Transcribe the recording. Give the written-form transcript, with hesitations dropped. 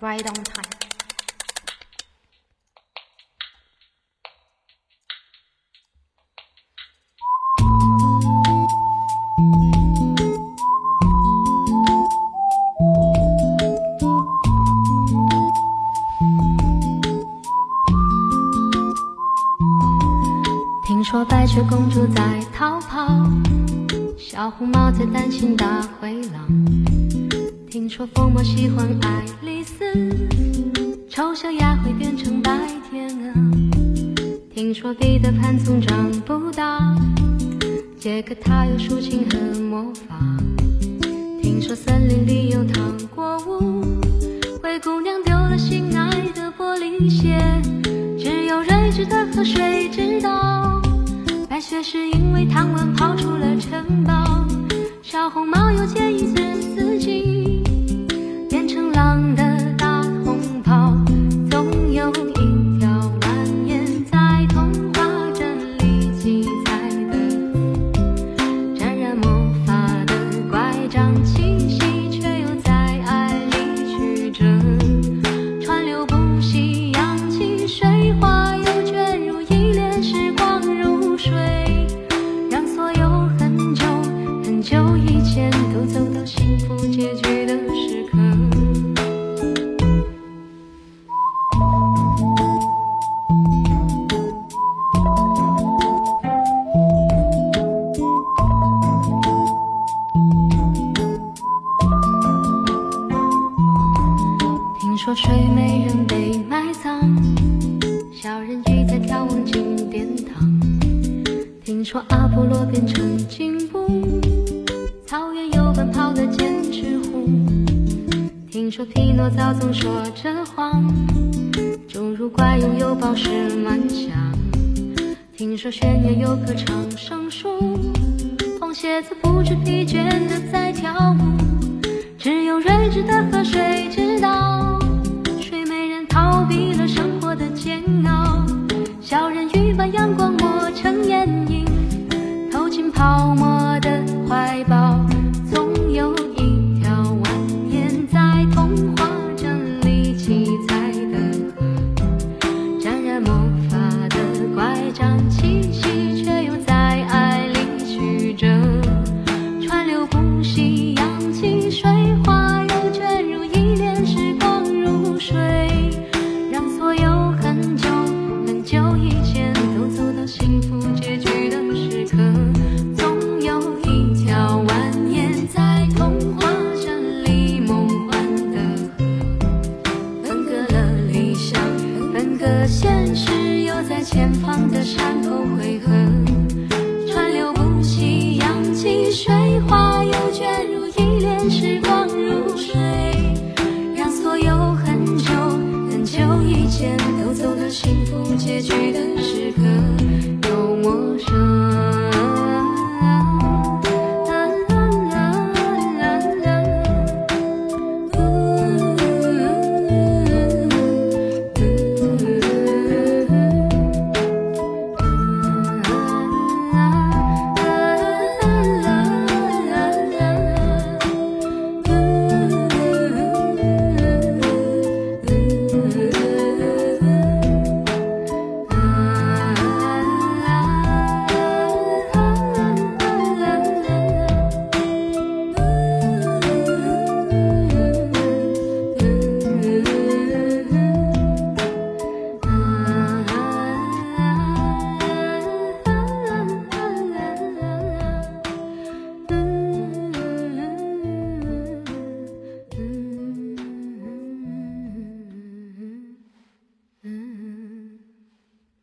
right on time。听说白雪公主在逃跑，小红帽在担心大灰狼。听说疯魔喜欢爱丽丝，丑小鸭会变成白天鹅。听说彼得潘总长不大，杰克他有竖琴和魔法。听说森林里有糖果屋，灰姑娘丢了心爱的玻璃鞋，只有睿智的河水知道，白雪是因为贪玩跑出了城堡。小红帽又见一次四季，变成狼的大红袍，总有一条蜿蜒在童话镇里七彩的河，沾染魔法的乖张气息，却又在爱里曲折，川流不息，扬起水花，又卷入一帘时光如水，让所有很久很久以前都走到幸福结局的时刻。听说睡美人被埋葬，小人鱼在眺望金殿堂。听说阿波罗变成金布，草原有奔跑的剑齿虎。听说匹诺曹总说着谎，侏儒怪拥有宝石满箱。听说悬崖有棵长生树，红鞋子不知疲倦地在跳舞，只有睿智的河水知道，睡美人逃避了生活的煎熬，小人鱼把阳光磨成眼影，投进泡沫的怀抱，总有一条蜿蜒在童话镇里七彩的河，沾染魔法的乖张气息，却又在爱里曲折，川流不息，扬起水花，又卷入一帘时光如水，让所有很久很久以前都走到幸福结局的时刻。总有一条蜿蜒在童话镇里梦幻的河，分隔了理想，分隔现实，又在前方的山口汇合，川流不息，扬起水花，又卷入一帘时光如水，让所有很久很久以前都走到幸福结局